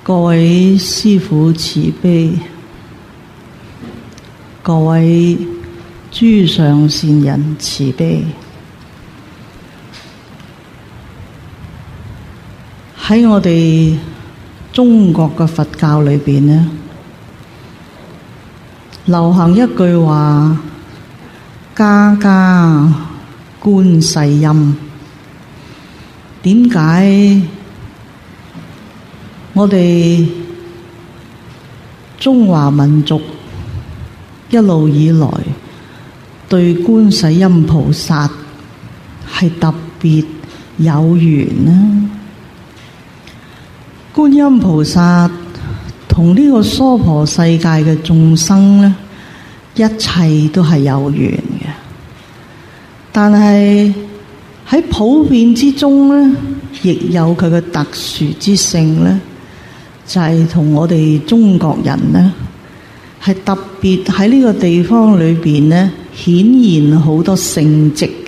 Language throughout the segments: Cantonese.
各位師父慈悲，各位諸上善人慈悲。喺我哋中國嘅佛教裏邊呢，流行一句話：家家觀世音。點解我哋中華民族一路以來對觀世音菩薩係特別有緣呢？觀音菩薩同呢個娑婆世界嘅眾生呢，一切都係有緣嘅。但係喺普遍之中呢，亦有佢嘅特殊之性呢，就係同我哋中國人呢，係特別喺呢個地方裏邊呢，顯現好多聖跡嘅。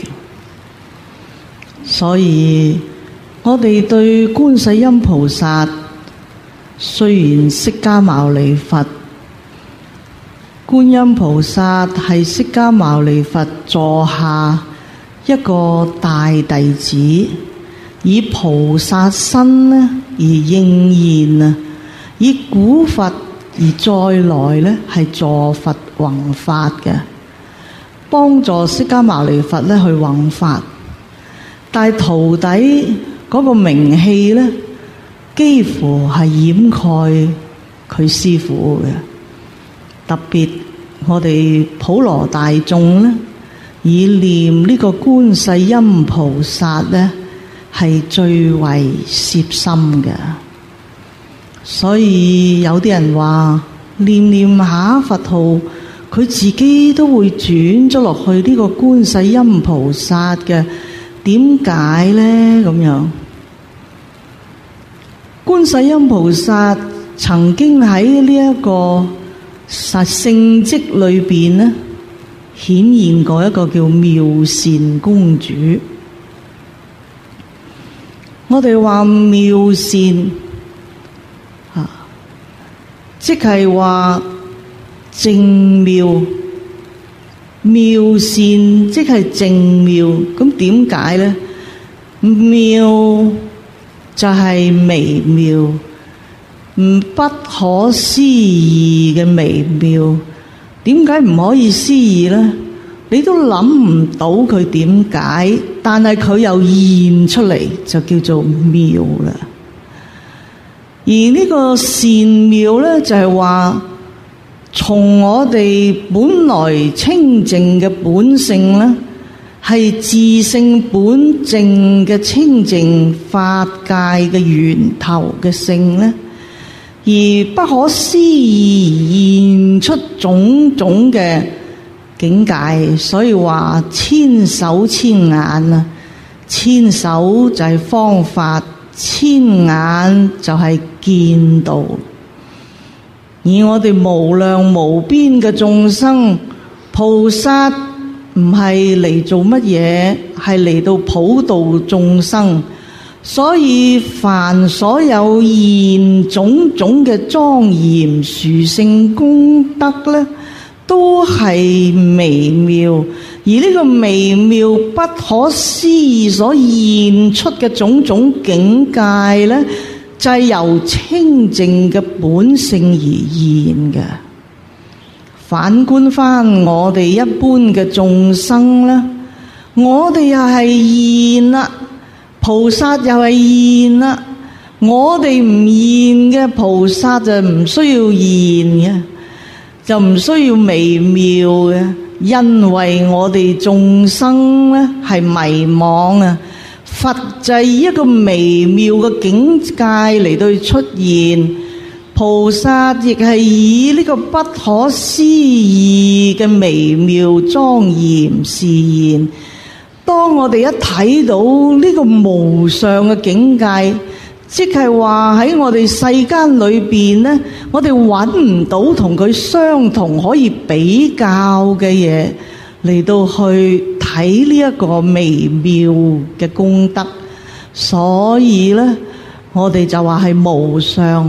所以我哋對觀世音菩薩，雖然釋迦牟尼佛、觀音菩薩係釋迦牟尼佛座下一個大弟子，以菩薩身呢而應現啊，以古佛而再來呢係助佛弘法嘅，幫助釋迦牟尼佛呢去弘法。但係徒弟嗰個名氣呢，幾乎係掩蓋佢師父嘅。特別我哋普羅大眾呢，以念呢個觀世音菩薩呢係最為攝心嘅。所以有啲人話念念下佛號，佢自己都會轉咗落去呢個觀世音菩薩嘅。點解呢？咁樣，觀世音菩薩曾經喺呢一個聖跡裏邊呢，顯現過一個叫妙善公主。我哋話妙善即係話正妙。妙善即係正妙，咁點解呢？妙就係微妙，不可思議嘅微妙。點解唔可以思議呢？你都諗唔到佢點解，但係佢又現出嚟，就叫做妙啦。而呢個善妙呢，就係話，從我哋本來清淨嘅本性呢，係自性本淨嘅清淨法界嘅源頭嘅性呢，而不可思議現出種種嘅境界。所以話千手千眼啊，千手就係方法，千眼就係見道。而我哋無量無邊嘅眾生，菩薩唔係嚟做乜嘢，係嚟到普度眾生。所以凡所有現種種嘅莊嚴殊勝功德呢，都係微妙。而呢個微妙不可思議所現出嘅種種境界呢，就係由清淨嘅本性而現嘅。反觀翻我哋一般嘅眾生呢，我哋又係現啦，菩薩又係現啦。我哋唔現嘅，菩薩就唔需要現嘅，就唔需要微妙嘅，因為我哋眾生呢係迷惘啊。佛就係以一個微妙嘅境界嚟到出現，菩薩亦係以呢個不可思議嘅微妙莊嚴示現。當我哋一睇到呢個無上嘅境界，即係話喺我哋世間裏邊呢，我哋揾唔到同佢相同可以比較嘅嘢，嚟到去睇呢一個微妙嘅功德。所以呢，我哋就話係無上，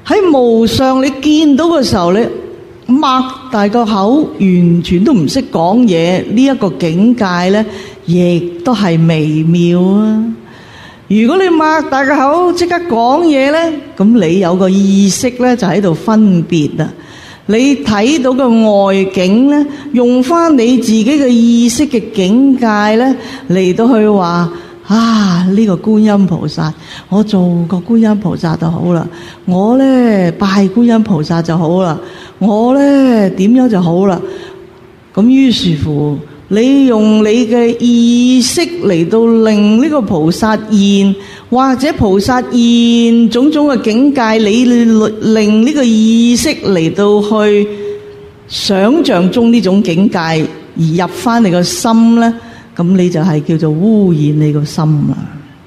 喺無上你見到嘅時候，你擘大個口，完全都唔識講嘢，呢一個境界咧，亦都係微妙啊！如果你擘大個口即刻講嘢咧，咁你有個意識咧就喺度分別啦。你睇到嘅外境咧，用翻你自己嘅意識嘅境界咧嚟到去話啊，呢個觀音菩薩，我做個觀音菩薩就好啦，我咧拜觀音菩薩就好啦，我咧點樣就好啦。咁於是乎，你用你嘅意識嚟到令呢個菩薩現，或者菩薩現種種嘅境界，你令呢個意識嚟到去想像中呢種境界而入翻你個心咧，咁你就係叫做污染你個心啦。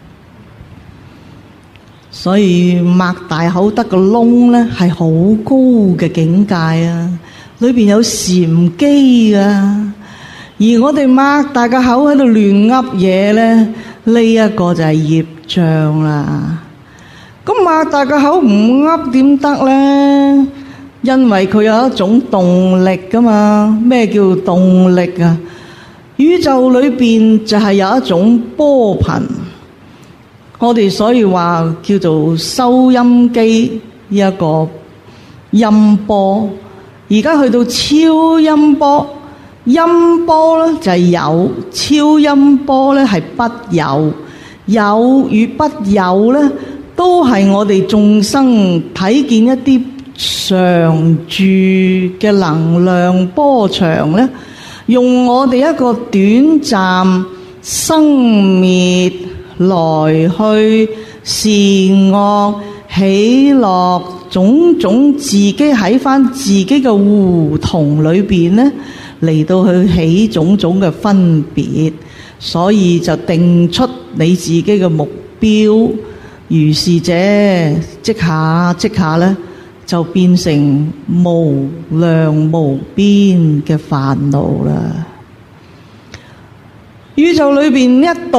所以擘大口得個窿咧，係好高嘅境界啊！裏邊有禪機啊！而我哋擘大個口喺度亂噏嘢咧，呢一個就係業障啦。咁擘大個口唔噏點得咧？因為佢有一種動力噶嘛。咩叫動力啊？宇宙裏邊就係有一種波頻，我哋所以話叫做收音機呢一個音波。而家去到超音波。音波咧就係有，超音波咧係不有，有與不有咧都係我哋眾生睇見一啲常住嘅能量波長咧，用我哋一個短暫生滅來去善惡喜樂種種自己喺返自己嘅胡同裏邊咧，嚟到去起種種嘅分別，所以就定出你自己嘅目標。如是者即下咧，就變成無量無邊嘅煩惱啦。宇宙裏邊一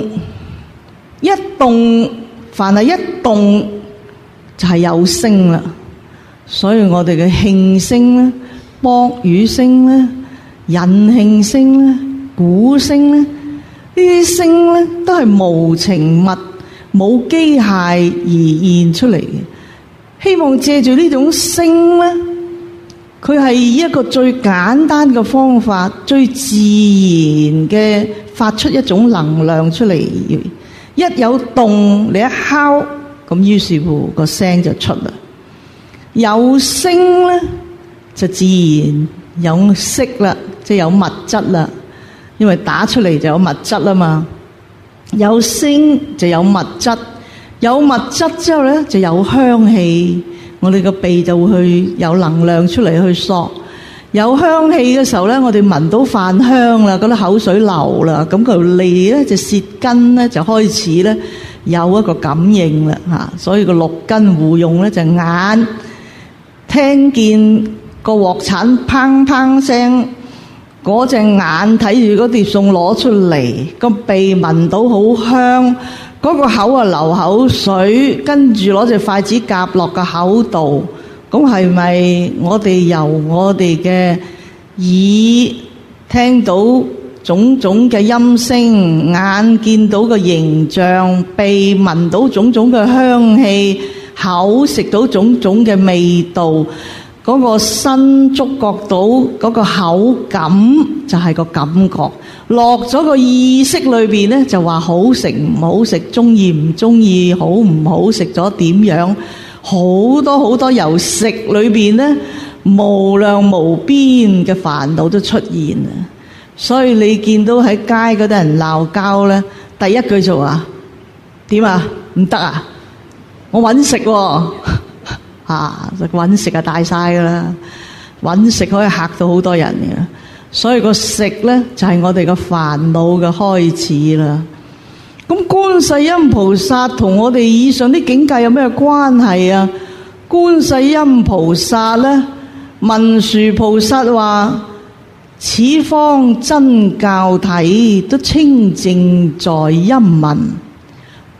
動，凡係一動就係有聲啦。所以我哋嘅磬聲咧、卜語聲咧、引磬聲咧、鼓聲咧，呢啲聲咧都係無情物、冇機械而現出嚟嘅。希望借住呢種聲咧，佢係以一個最簡單嘅方法、最自然嘅發出一種能量出嚟。一有動，你一敲，咁於是乎個聲就出啦。有聲咧，就自然有色啦，即係有物質啦，因為打出嚟就有物質啦嘛。有聲就有物質，有物質之後咧就有香氣，我哋個鼻就會去有能量出嚟去索。有香氣嘅時候咧，我哋聞到飯香啦，覺得口水流啦，咁個脷咧就舌根咧就開始咧有一個感應啦嚇，所以個六根互用咧就眼聽見個鑊鏟砰砰聲，嗰隻眼睇住嗰碟餸攞出嚟，個鼻聞到好香，嗰個口啊流口水，跟住攞隻筷子夾落個口度。咁係咪我哋由我哋嘅耳聽到種種嘅音聲，眼見到個形象，鼻聞到種種嘅香氣，口食到種種嘅味道，嗰個身觸覺到嗰個口感，就係個感覺落咗個意識裏邊咧，就話好食唔好食，中意唔中意，好唔好食咗點樣，好多好多由食裏邊咧無量無邊嘅煩惱都出現啊！所以你見到喺街嗰啲人鬧交咧，第一句就話點啊？唔得啊！我搵食喎，搵食啊大晒噶啦，搵食可以嚇到好多人嘅。所以個食咧就係我哋個煩惱嘅開始啦。咁觀世音菩薩同我哋以上啲境界有咩關係啊？觀世音菩薩咧，文殊菩薩話：此方真教體，都清淨在音聞。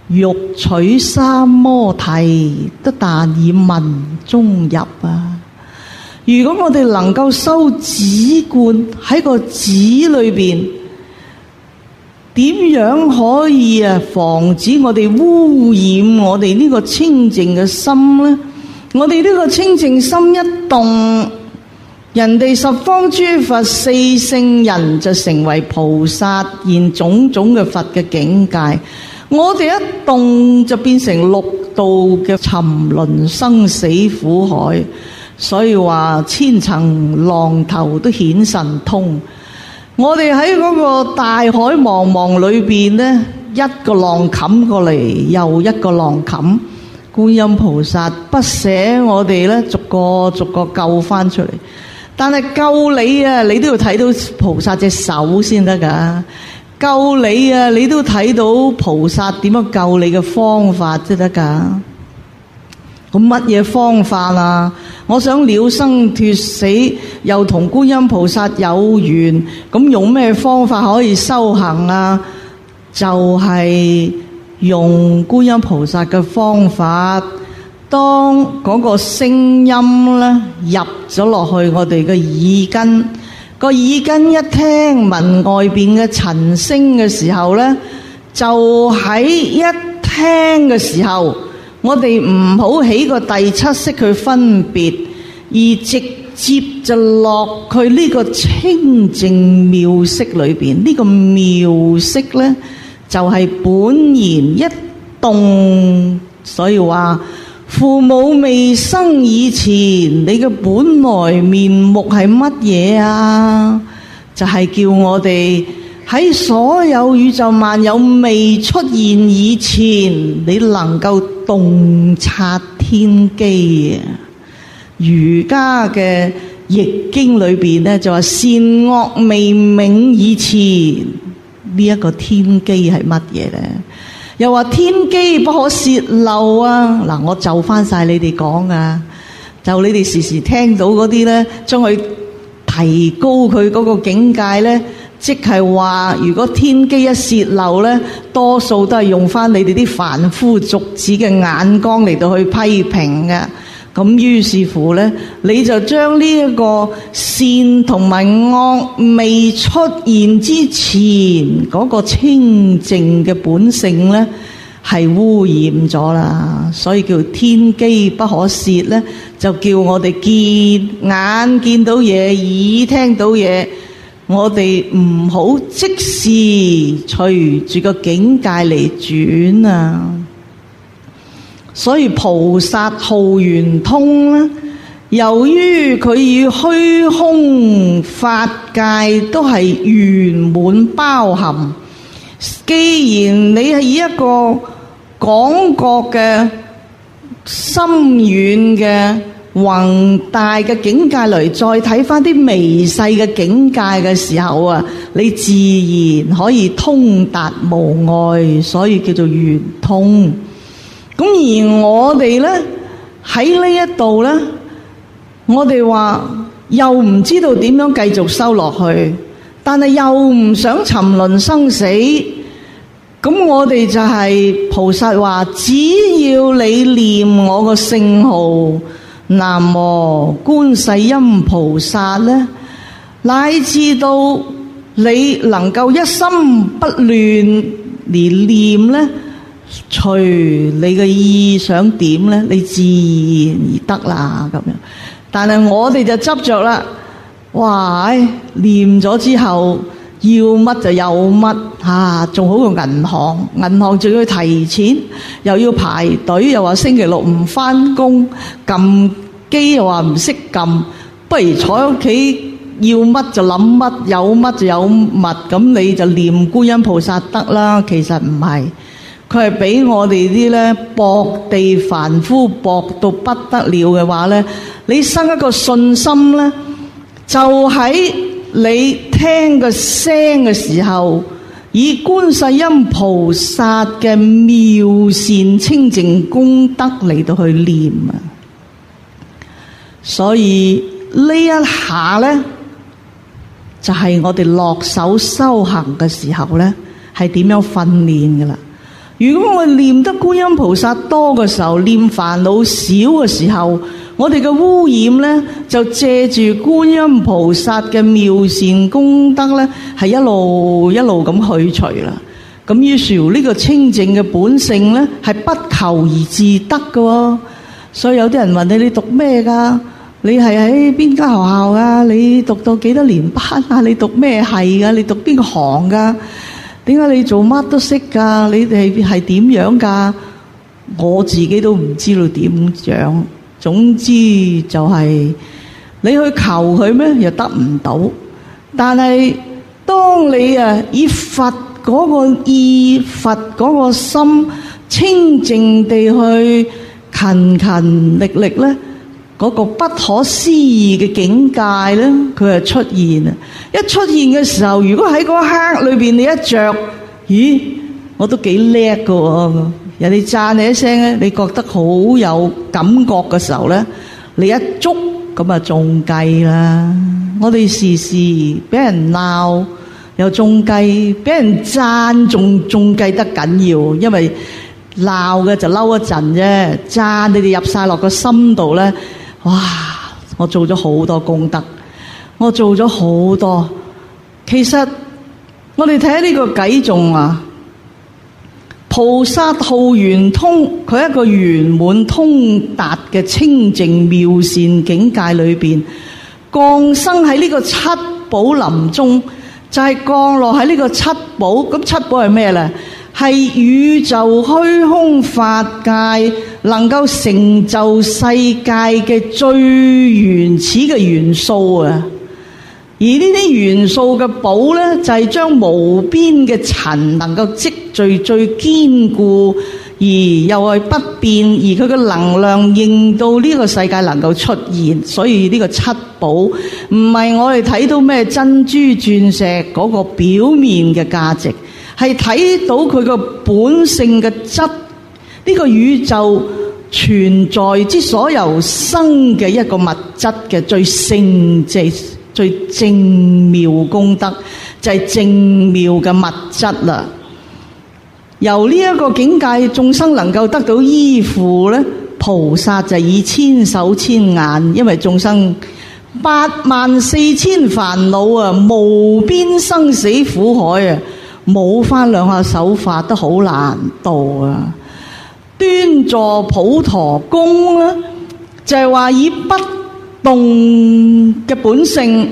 欲取三摩提，都但以文中入啊！如果我哋能夠修止觀喺個止裏邊，點樣可以防止我哋污染我哋呢個清淨嘅心呢？我哋呢個清淨心一動，人哋十方諸佛四聖人就成為菩薩，現種種嘅佛嘅境界。我哋一動就變成六道嘅沉淪生死苦海。所以話千層浪頭都顯神通。我哋喺嗰個大海茫茫裏邊呢，一個浪冚過嚟，又一個浪冚。觀音菩薩不捨我哋呢，逐個逐個救翻出嚟。但係救你啊，你都要睇到菩薩隻手先得噶。救你啊，你都睇到菩薩點樣救你嘅方法先得噶。咁乜嘢方法啊？我想了生脫死，又同觀音菩薩有緣，咁用咩方法可以修行啊？就係用觀音菩薩嘅方法，當嗰個聲音咧入咗落去我哋嘅耳根，個耳根一聽聞外邊嘅塵聲嘅時候咧，就喺一聽嘅時候，我哋唔好起個第七識去分別，而直接就落去呢個清淨妙色裏邊。呢個妙色呢，就係本然一動。所以話父母未生以前，你嘅本來面目係乜嘢啊？就係叫我哋喺所有宇宙萬有未出現以前，你能夠洞察天機啊！儒家嘅易經裏邊咧就話善惡未泯以前，呢一個天機係乜嘢咧？又話天機不可泄漏啊！嗱，我就翻晒你哋講啊，就你哋時時聽到嗰啲咧，將佢提高佢嗰個境界咧。即係話，如果天機一泄漏呢，多數都係用翻你哋啲凡夫俗子嘅眼光嚟到去批評嘅。咁於是乎呢，你就將呢一個善同埋惡未出現之前嗰個清淨嘅本性呢，係污染咗啦。所以叫天機不可泄呢，就叫我哋眼見到嘢，耳聽到嘢。我哋唔好即時隨住個境界嚟轉啊！所以菩薩號圓通咧，由於佢與虛空法界都係圓滿包含，既然你係以一個廣覺嘅深遠嘅宏大嘅境界嚟再睇翻啲微細嘅境界嘅時候啊，你自然可以通達無礙，所以叫做圓通。咁而我哋呢，喺呢一度呢，我哋話又唔知道點樣繼續修落去，但係又唔想沉淪生死。咁我哋就係菩薩話，只要你念我個聖號南無觀世音菩薩呢，乃至到你能夠一心不亂而念呢，隨你嘅意想點呢，你自然而得啦咁樣。但係我哋就執着啦，哇！念咗之後要乜就有乜嚇，仲好過銀行，銀行仲要提錢，又要排隊，又話星期六唔返工，撳機又話唔識撳，不如坐喺屋企，要乜就諗乜，有乜就有乜，咁你就念觀音菩薩得啦。其實唔係，佢係俾我哋啲咧薄地凡夫薄到不得了嘅話咧，你生一個信心咧，就喺你聽個聲嘅時候，以觀世音菩薩嘅妙善清淨功德嚟到去念啊！所以呢一下呢，就係我哋落手修行嘅時候呢，係點樣訓練㗎喇？ 如果我念得觀音菩薩多嘅時候，念煩惱少嘅時候，我哋嘅污染咧就借住觀音菩薩嘅妙善功德咧，係一路一路咁去除啦。咁於是乎呢個清淨嘅本性咧，係不求而自得嘅喎。所以有啲人問你讀咩㗎？你係喺邊間學校啊？你讀到幾多年班啊？你讀咩系㗎？你讀邊個行㗎？點解你做乜都識㗎？你哋係點樣㗎？我自己都唔知道點樣。總之就係你去求佢咩，又得唔到。但係當你以佛嗰個意、佛嗰個心清淨地去勤勤力力咧，嗰個不可思議嘅境界咧，佢係出現啊！一出現嘅時候，如果喺嗰刻裏邊你一着，咦，我都幾叻㗎喎！人哋讚你一聲咧，你覺得好有感覺嘅時候咧，你一捉咁啊中計啦！我哋時時俾人鬧又中計，俾人讚仲計得緊要，因為鬧嘅就嬲一陣啫，讚你哋入晒落個心度咧，哇！我做咗好多功德，我做咗好多。其實我哋睇下呢個偈頌啊，菩薩號圓通，佢係一個圓滿通達嘅清淨妙善境界裏邊，降生喺呢個七寶林中，就係降落喺呢個七寶。咁七寶係咩咧？係宇宙虛空法界能夠成就世界嘅最原始嘅元素啊！而呢啲元素嘅寶咧，就係將無邊嘅塵能夠積聚最堅固，而又係不變，而佢嘅能量令到呢個世界能夠出現。所以呢個七寶唔係我哋睇到咩珍珠鑽石嗰個表面嘅價值，係睇到佢個本性嘅質。呢個宇宙存在之所有生嘅一個物質嘅最聖潔、最正妙功德，就係正妙嘅物質啦。由呢一個境界，眾生能夠得到依附咧，菩薩就以千手千眼，因為眾生84000煩惱啊，無邊生死苦海啊，冇翻兩下手法都好難度啊。端坐普陀宮咧，就係話以不動嘅本性，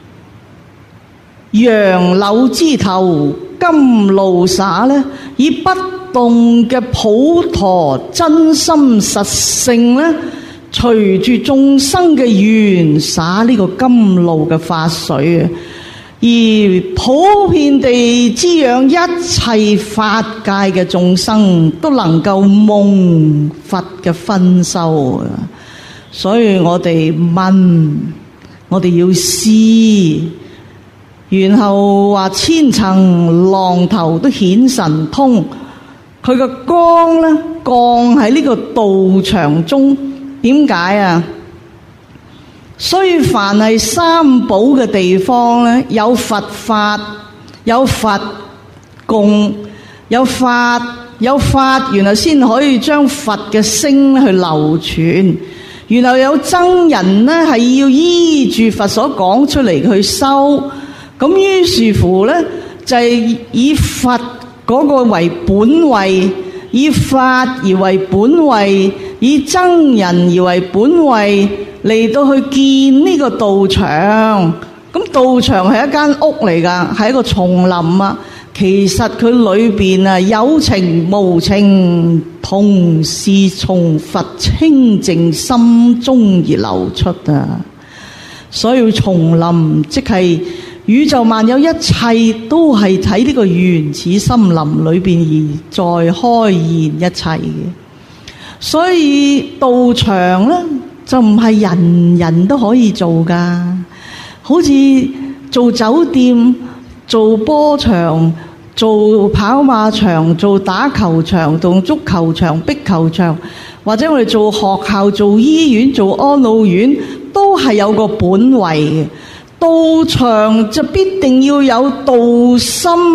楊柳枝頭甘露灑咧，以不動嘅普陀真心實性咧，隨住眾生嘅緣灑呢個甘露嘅法水啊，而普遍地滋養一切法界嘅眾生，都能夠蒙佛嘅熏修啊！所以我哋問，我哋要思，然後話千層浪頭都顯神通，佢個光咧降喺呢個道場中，點解啊？所以凡係三寶嘅地方咧，有佛法，有佛供，有法，然後先可以將佛嘅聲去流傳。然後有僧人咧，係要依住佛所講出嚟去修。咁於是乎咧，就係以佛嗰個為本位，以法而為本位，以僧人而為本位，嚟到去建呢個道場。咁道場係一間屋嚟㗎，係一個叢林啊。其實佢裏邊啊，有情無情，同時從佛清淨心中而流出啊。所以叢林即係宇宙萬有，一切都係喺呢個原始森林裏邊而再開現一切嘅。所以道場咧就唔係人人都可以做噶，好似做酒店、做波場、做跑馬場、做打球場、做足球場、壁球場，或者我哋做學校、做醫院、做安老院，都係有個本位嘅。道場就必定要有道心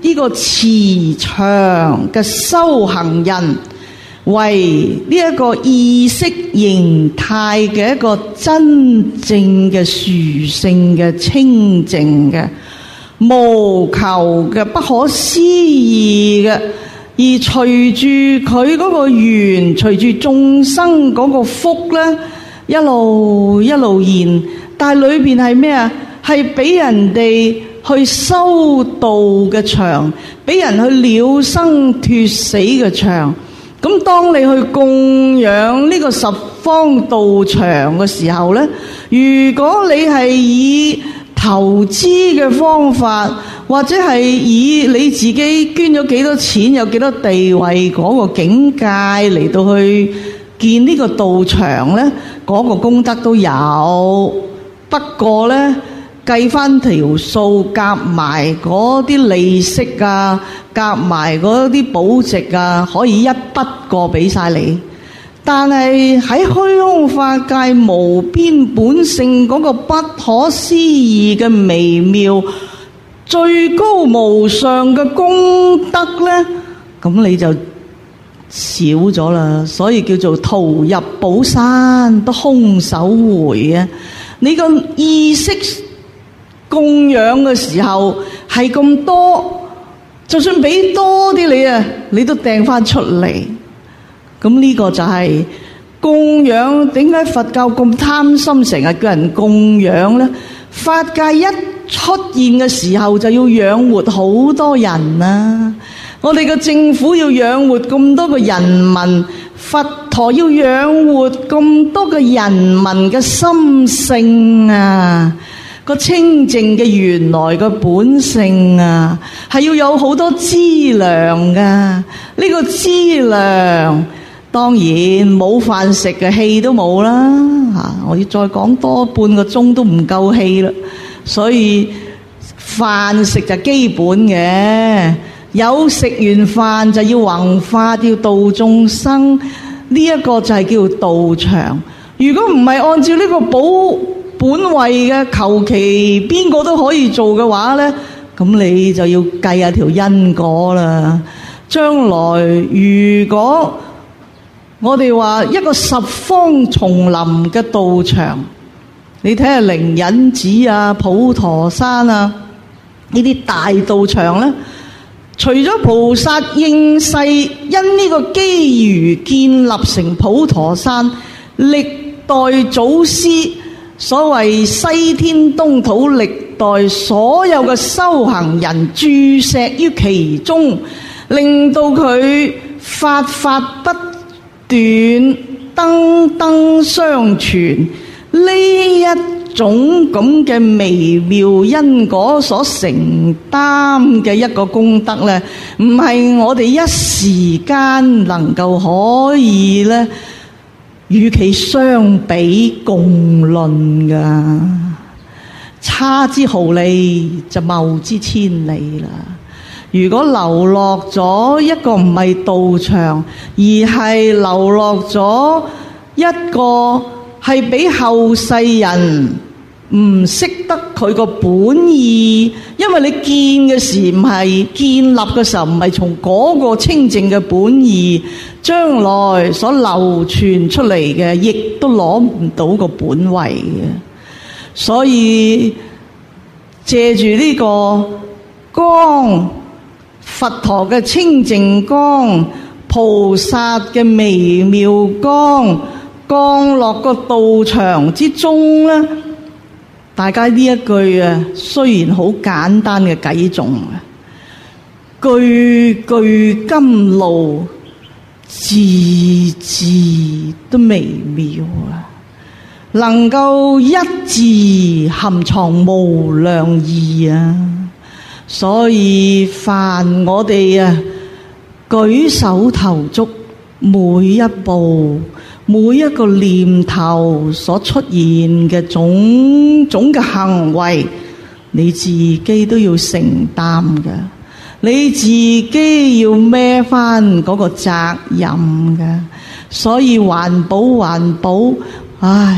呢個慈祥嘅修行人為呢一個意識形態嘅一個真正嘅殊勝嘅清淨嘅無求嘅不可思議嘅，而隨住佢嗰個緣，隨住眾生嗰個福咧，一路一路現，但係裏邊係咩啊？係俾人哋去修道嘅場，俾人去了生脫死嘅場。咁當你去供養呢個十方道場嘅時候咧，如果你係以投資嘅方法，或者係以你自己捐咗幾多錢，有幾多地位嗰個境界嚟到去建呢個道場咧，嗰個功德都有。不過咧，計翻條數，夾埋嗰啲利息啊，夾埋嗰啲保值啊，可以一筆過俾晒你。但係喺虛空法界無邊本性嗰個不可思議嘅微妙最高無上嘅功德咧，咁你就少咗啦。所以叫做徒入寶山都空手回啊！你個意識供養嘅時候係咁多，就算俾多啲你啊，你都掟翻出嚟。咁呢個就係供養。點解佛教咁貪心，成日叫人供養呢？法界一出現嘅時候就要養活好多人啊！我哋嘅政府要養活咁多個人民，佛陀要養活咁多個人民嘅心性啊！個清淨嘅原來嘅本性啊，係要有好多資糧噶。呢個資糧當然冇飯食嘅，氣都冇啦嚇！我要再講多半個鐘都唔夠氣啦。所以飯食就基本嘅，有食完飯就要弘法，要度眾生。呢一個就係叫道場。如果唔係按照呢個本位嘅，求其邊個都可以做嘅話呢，咁你就要計下條因果啦。將來如果我哋話一個十方叢林嘅道場，你睇下靈隱寺啊、普陀山啊呢啲大道場呢，除咗菩薩應世因呢個機緣建立成普陀山，歷代祖師所謂西天東土，歷代所有嘅修行人注石於其中，令到佢法法不斷，燈燈相傳。呢一種咁嘅微妙因果所承擔嘅一個功德呢，唔係我哋一時間能夠可以呢與其相比共論噶。差之毫厘就謬之千里啦。如果流落咗一個唔係道場，而係流落咗一個係俾後世人唔識得佢個本意，因為你建嘅時唔係建立嘅時候，唔係從嗰個清淨嘅本意，將來所流傳出嚟嘅，亦都攞唔到個本位嘅。所以借住呢個光，佛陀嘅清淨光，菩薩嘅微妙光，降落個道場之中咧，大家呢一句啊，雖然好簡單嘅偈頌啊，句句甘露，字字都微妙啊，能夠一字含藏無量義啊！所以凡我哋啊，舉手投足每一步，每一個念頭所出現嘅種種嘅行為，你自己都要承擔嘅，你自己要孭返嗰個責任嘅。所以環保，唉，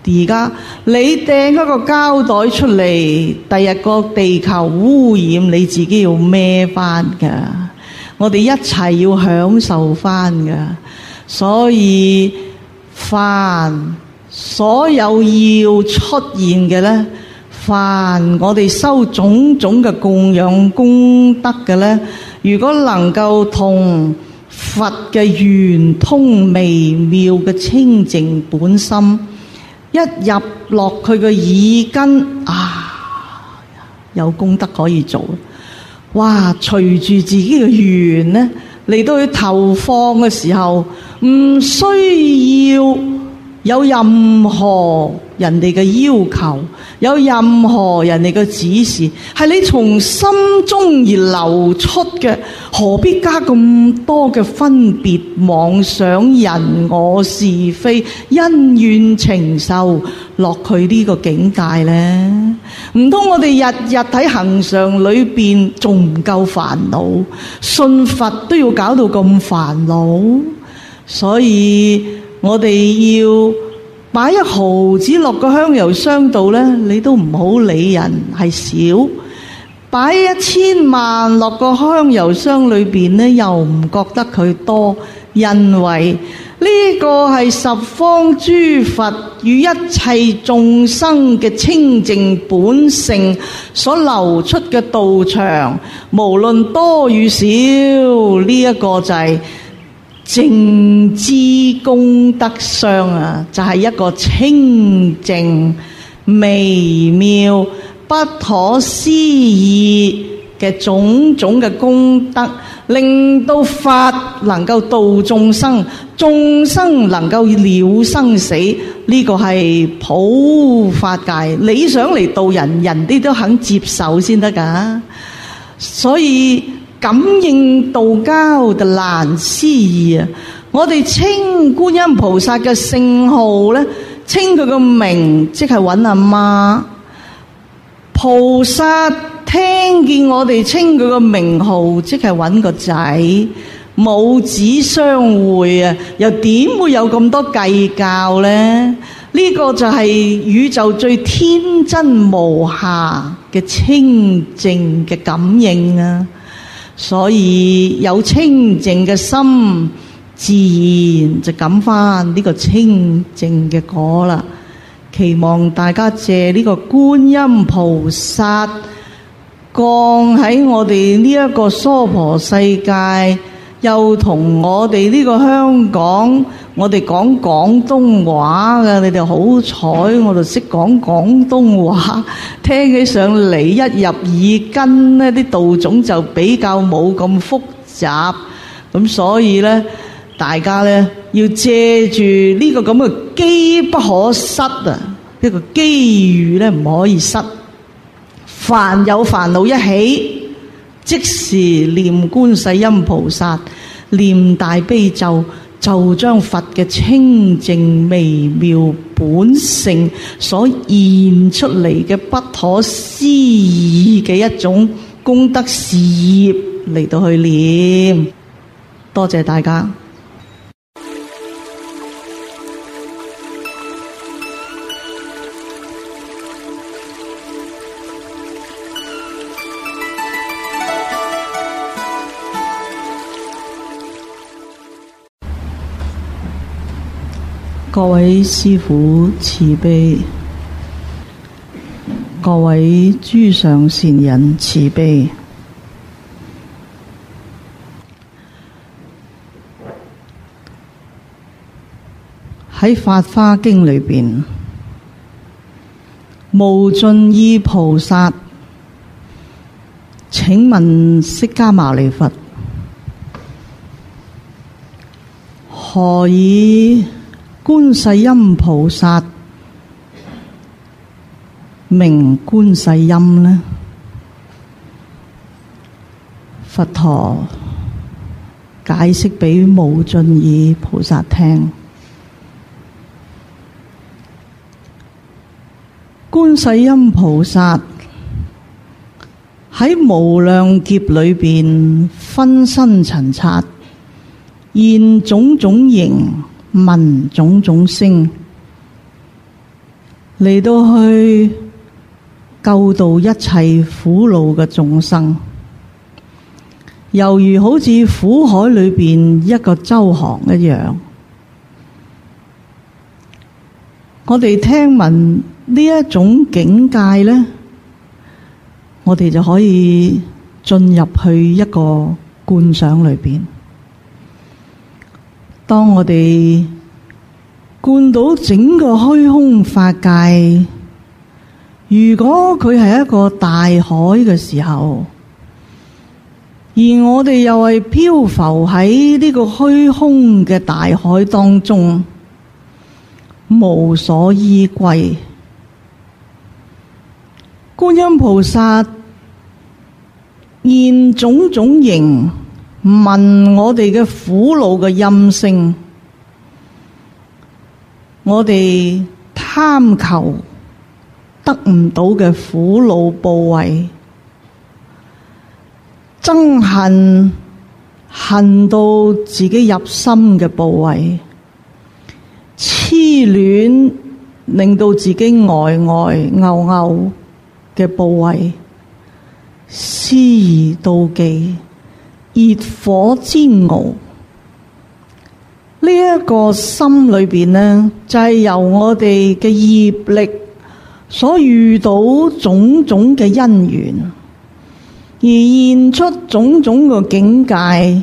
而家你掟一個膠袋出嚟，第日個地球污染你自己要孭翻噶，我哋一齊要享受翻噶。所以凡所有要出現嘅咧，凡我哋修種種嘅供養功德嘅咧，如果能夠同佛嘅圓通微妙嘅清淨本心一入落佢嘅耳根啊，有功德可以做。哇！隨住自己嘅緣呢嚟到去投放嘅時候，唔需要有任何人哋嘅要求，有任何人哋嘅指示，係你從心中而流出嘅，何必加咁多嘅分別妄想、人我是非、恩怨情仇落去呢個境界呢？唔通我哋日日喺恆常裏邊仲唔夠煩惱？信佛都要搞到咁煩惱？所以我哋要擺一毫子落個香油箱度呢，你都唔好理人係少；擺1000萬落個香油箱裏邊呢，又唔覺得佢多，因為呢個係十方諸佛與一切眾生嘅清淨本性所流出嘅道場，無論多與少，呢一個就係淨知功德相啊，就係一個清淨微妙不可思議嘅種種嘅功德，令到法能夠度眾生，眾生能夠了生死。呢個係普法界，你想嚟度人，人哋都肯接受先得㗎。所以感應道交就難思議啊！我哋稱觀音菩薩嘅聖號咧，稱佢個名，即係揾阿媽。菩薩聽見我哋稱佢個名號，即係揾個仔。母子相會啊，又點會有咁多計較呢？呢個就係宇宙最天真無瑕嘅清淨嘅感應啊！所以有清淨嘅心，自然就感返呢個清淨嘅果啦。期望大家借呢個觀音菩薩降喺我哋呢一個娑婆世界，又同我哋呢個香港，我哋講廣東話嘅，你哋好彩，我就識講廣東話，聽起上嚟一入耳根呢啲道種就比較冇咁複雜，咁所以呢，大家呢要借住呢個咁嘅機不可失啊，呢個機遇呢唔可以失。凡有煩惱一起，即時念觀世音菩薩，念大悲咒，就將佛嘅清淨微妙本性所現出嚟嘅不可思議嘅一種功德事業嚟到去念。多謝大家。各位師父慈悲，各位諸上善人慈悲。喺《法華經》裏邊，無盡意菩薩請問釋迦牟尼佛，何以觀世音菩薩名觀世音呢？佛陀解釋俾無盡意菩薩聽，觀世音菩薩喺無量劫裏邊分身陳剎，現種種形，聞種種聲， 嚟到去救度一切苦惱嘅眾生，猶如好似苦海裏邊一個舟航一樣。我哋聽聞呢一種境界呢，我哋就可以進入去一個觀想裏邊。當我哋觀到整個虛空法界，如果佢係一個大海嘅時候，而我哋又係漂浮喺呢個虛空嘅大海當中，無所依歸。觀音菩薩現種種形，聞我哋嘅苦惱嘅音聲，我哋貪求得唔到嘅苦惱部位，憎恨恨到自己入心嘅部位，痴戀令到自己呆牛嘅部位，思疑妒忌，熱火煎熬。呢一個心裏邊呢，就係由我哋嘅業力所遇到種種嘅因緣，而現出種種嘅境界。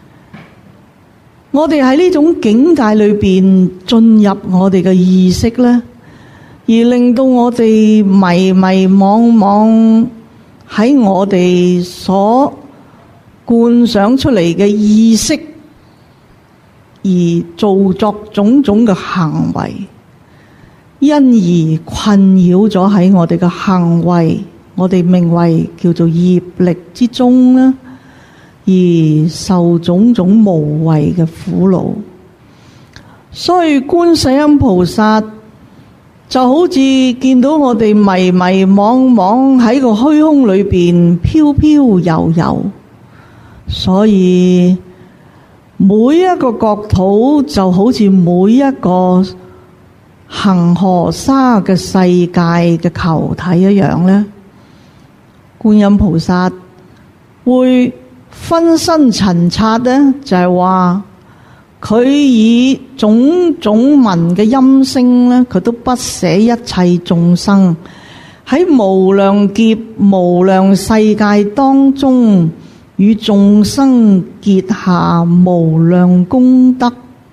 我哋喺呢種境界裏邊進入我哋嘅意識呢，而令到我哋迷惘喺我哋所觀想出嚟嘅意識，而做作種種嘅行為，因而困擾咗喺我哋嘅行為，我哋名為叫做業力之中啦，而受種種無謂嘅苦惱。所以觀世音菩薩就好似見到我哋迷惘喺個虛空裏邊飄悠，所以每一個國土就好似每一個恒河沙嘅世界嘅球體一樣呢，觀音菩薩會分身陳剎呢，就係話佢以種種聞嘅音聲呢，佢都不捨一切眾生喺無量劫無量世界當中，與眾生結下無量功德。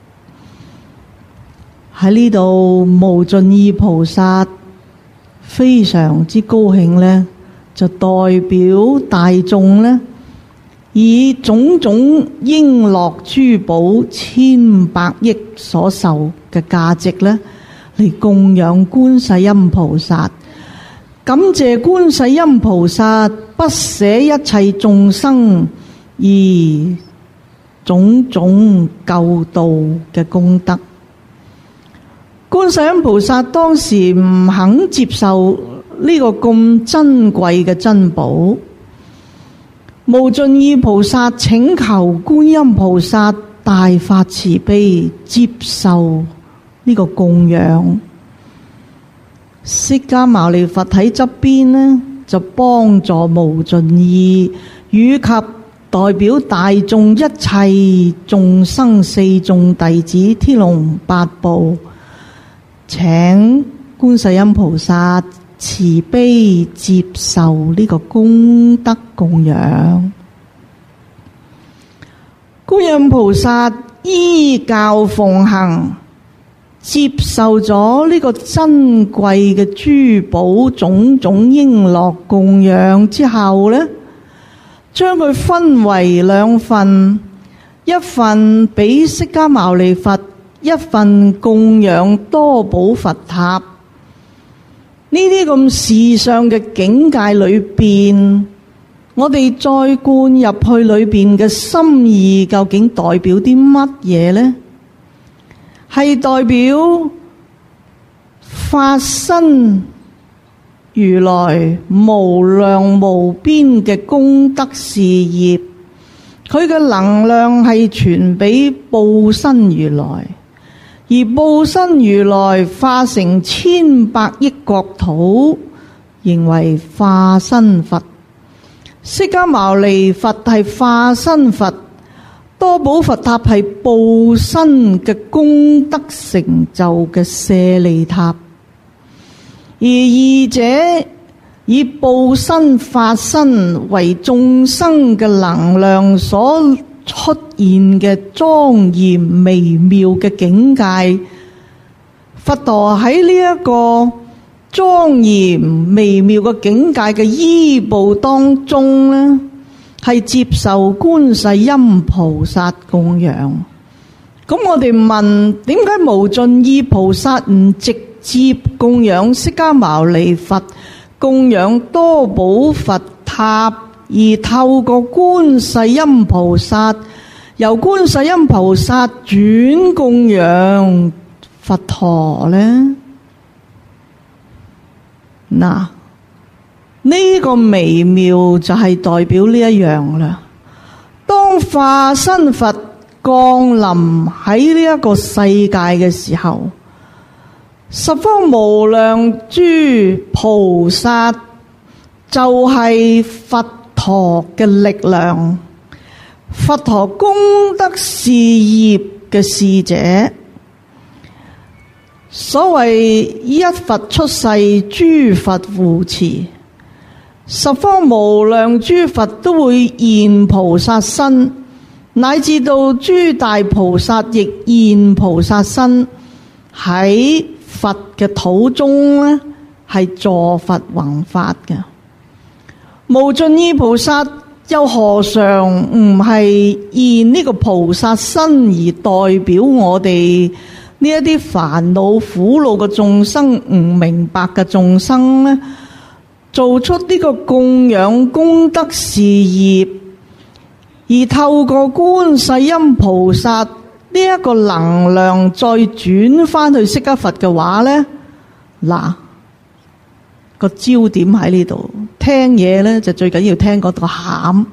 喺呢度無盡意菩薩非常之高興呢，就代表大眾呢，以種種瓔珞珠寶千百億所受嘅價值呢，嚟供養觀世音菩薩，感謝觀世音菩薩不捨一切眾生而種種救度嘅功德。觀世音菩薩當時唔肯接受呢個咁珍貴嘅珍寶，無盡意菩薩請求觀音菩薩大發慈悲接受呢個供養。釋迦牟尼佛喺側邊呢，就幫助無盡意以及代表大眾一切眾生四眾弟子天龍八部，請觀世音菩薩慈悲接受呢個功德供養。觀音菩薩依教奉行，接受咗呢個珍貴嘅珠寶種種瓔珞供養之後呢，將佢分為兩份，一份俾釋迦牟尼佛，一份供養多寶佛塔。呢啲咁世上嘅境界裏邊，我哋再灌入去裏邊嘅心意，究竟代表啲乜嘢呢？係代表法身如來無量無邊嘅功德事業，佢嘅能量係傳俾報身如來， 而報身如來化成千百億國土，形為化身佛。釋迦牟尼佛係化身佛，多寶佛塔係報身嘅功德成就嘅舍利塔。而二者以報身化身為眾生嘅能量所出現嘅莊嚴微妙嘅境界，佛陀喺呢一個莊嚴微妙嘅境界嘅依報當中呢，係接受觀世音菩薩供養。咁我哋問，點解無盡意菩薩唔直接供養釋迦牟尼佛，供養多寶佛塔，而透過觀世音菩薩，由觀世音菩薩轉供養佛陀呢？嗱，呢個微妙就係代表呢一樣啦。當化身佛降臨喺呢一個世界嘅時候，十方無量諸菩薩就係佛陀嘅力量，佛陀功德事業嘅使者。所謂一佛出世，諸佛護持，十方無量諸佛都會現菩薩身，乃至到諸大菩薩亦現菩薩身，喺佛嘅土中呢，係助佛弘法嘅。無盡意菩薩又何嘗唔係現呢個菩薩身，而代表我哋呢一啲煩惱苦惱嘅眾生，唔明白嘅眾生呢，做出呢個供養功德事業，而透過觀世音菩薩呢一個能量再轉翻去釋迦佛嘅話呢，嗱，個焦點喺呢度，聽嘢呢就最緊要聽嗰個餡。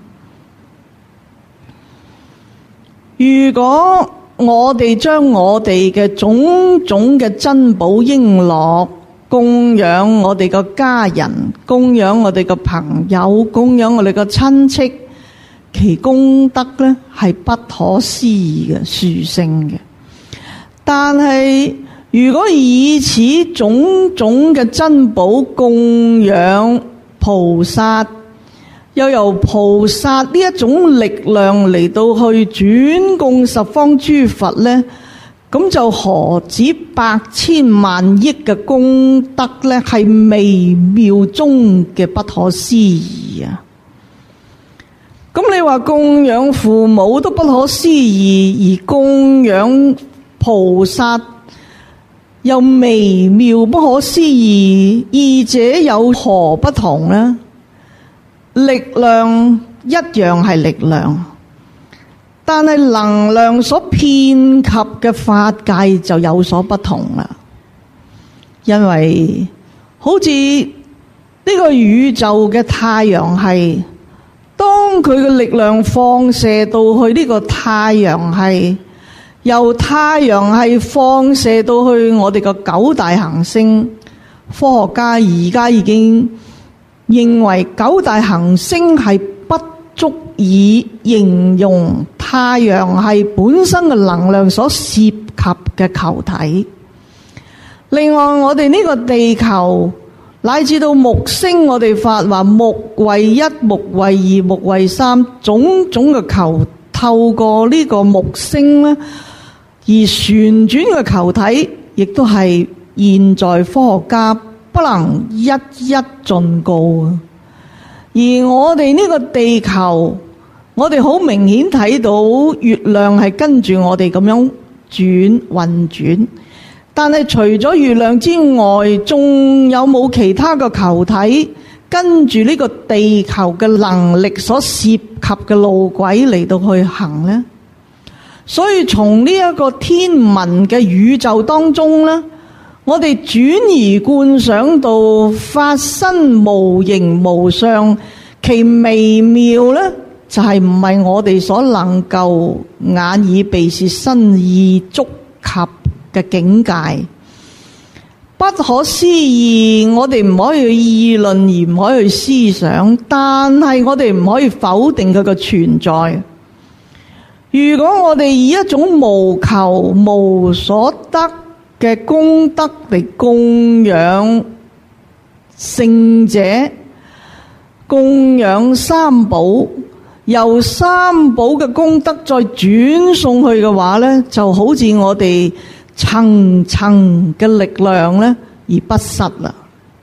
如果我哋將我哋嘅種種嘅珍寶瓔珞供養我哋個家人，供養我哋個朋友，供養我哋個親戚，其功德呢係不可思議嘅殊勝嘅。但係如果以此種種嘅珍寶供養菩薩，又由菩薩呢一種力量嚟到去轉供十方諸佛呢，咁就何止百千萬億嘅功德呢，係微妙中嘅不可思議啊！咁你話供養父母都不可思議，而供養菩薩又微妙不可思議，二者有何不同呢？力量一樣係力量，但係能量所遍及嘅法界就有所不同啦。因為好似呢個宇宙嘅太陽系，當佢嘅力量放射到去呢個太陽系，由太陽系放射到去我哋個九大行星，科學家而家已經認為九大行星係不足以形容太陽系本身嘅能量所涉及嘅球體。另外，我哋呢個地球乃至到木星，我哋發話木衛一、木衛二、木衛三，種種嘅球透過呢個木星呢而旋轉嘅球體，亦都係現在科學家不能一一盡告啊！而我哋呢個地球，我哋好明顯睇到月亮係跟住我哋咁樣運轉，但係除咗月亮之外，仲有冇其他嘅球體跟住呢個地球嘅能力所涉及嘅路軌嚟到去行呢？所以從呢一個天文嘅宇宙當中呢，我哋轉移觀想到法身無形無相，其微妙呢，就係唔係我哋所能夠眼耳鼻舌身意觸及嘅境界。不可思議，我哋唔可以去議論，而唔可以去思想，但係我哋唔可以否定佢嘅存在。如果我哋以一種無求無所得嘅功德嚟供養聖者，供養三寶，由三寶嘅功德再轉送去嘅話呢，就好似我哋層層嘅力量呢而不失啦。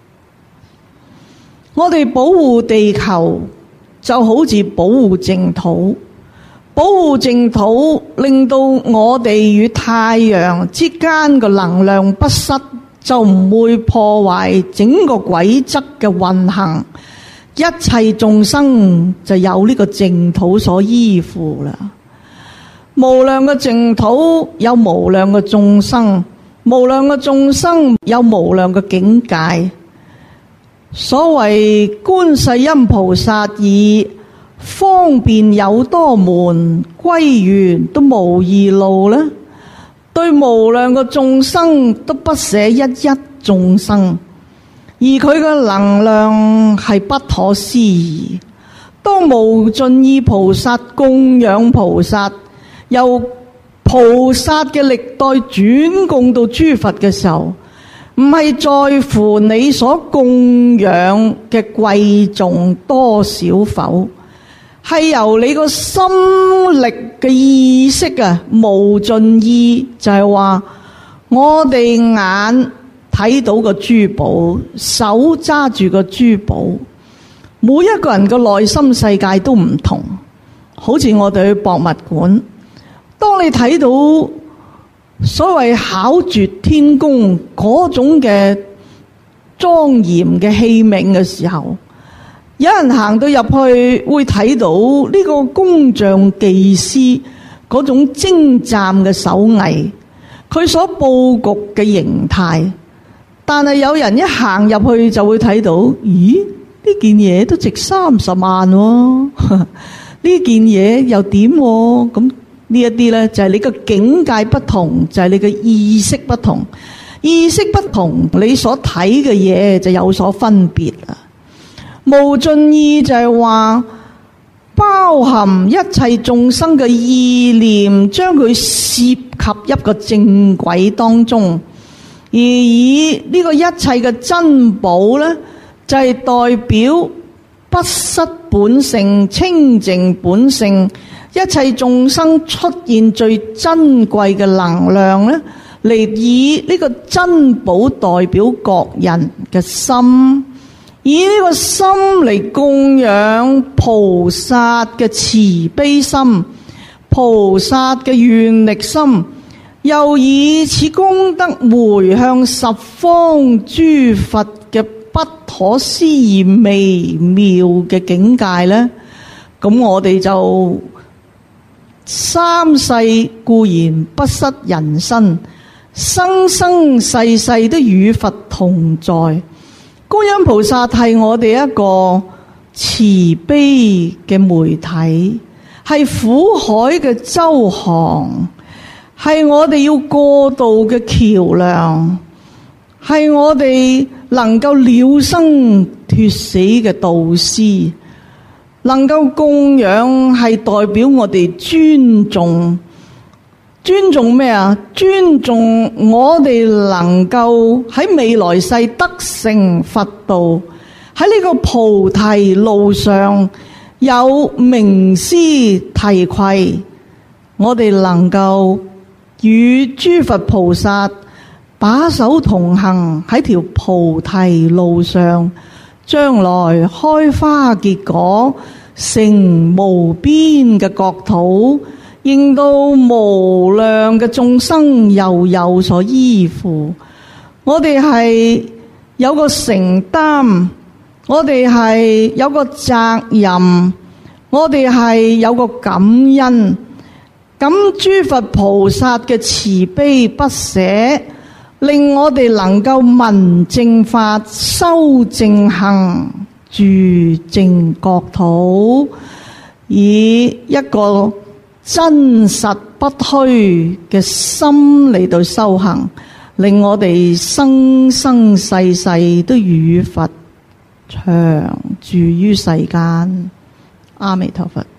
我哋保護地球就好似保護淨土，保護淨土令到我哋與太陽之間嘅能量不失，就唔會破壞整個軌則嘅運行，一切眾生就有呢個淨土所依附啦。無量嘅淨土有無量嘅眾生，無量嘅眾生有無量嘅境界。所謂觀世音菩薩以方便有多門，歸元都無二路啦。對無量嘅眾生都不捨一一眾生，而佢嘅能量係不可思議。當無盡意菩薩供養菩薩，由菩薩嘅歷代轉供到諸佛嘅時候，唔係在乎你所供養嘅貴重多少否，係由你個心力嘅意識啊，無盡意就係話我哋眼睇到個珠寶，手揸住個珠寶，每一個人嘅內心世界都唔同。好似我哋去博物館，當你睇到所謂巧絕天工嗰種嘅莊嚴嘅器皿嘅時候，有人行到入去會睇到呢個工匠技師嗰種精湛嘅手藝，佢所佈局嘅形態。但係有人一行入去就會睇到，咦？呢件嘢都值30萬喎，呢件嘢又點喎？咁呢一啲呢，就係你個境界不同，就係你嘅意識不同。意識不同，你所睇嘅嘢就有所分別啦。無盡意就係話包含一切眾生嘅意念，將佢攝及一個正軌當中，而以呢個一切嘅珍寶呢，就係代表不失本性、清淨本性，一切眾生出現最珍貴嘅能量呢，嚟以呢個珍寶代表各人嘅心，以呢個心嚟供養菩薩嘅慈悲心、菩薩嘅願力心，又以此功德回向十方諸佛嘅不可思議微妙嘅境界呢。咁我哋就三世固然不失人身，生生世世都與佛同在。觀音菩薩係我哋一個慈悲嘅媒體，係苦海嘅周航，係我哋要過渡嘅橋梁，係我哋能夠了生脫死嘅導師。能夠供養係代表我哋尊重，尊重咩啊？尊重我哋能夠喺未來世得成佛道，喺呢個菩提路上有名師提攜，我哋能夠與諸佛菩薩把手同行喺條菩提路上，將來開花結果，成無邊嘅國土，令到無量嘅眾生又有所依附。我哋係有個承擔，我哋係有個責任，我哋係有個感恩。咁諸佛菩薩嘅慈悲不捨，令我哋能夠聞正法、修正行、住正國土，以一個真實不虛嘅心嚟到修行，令我哋生生世世都與佛長住於世間。阿彌陀佛。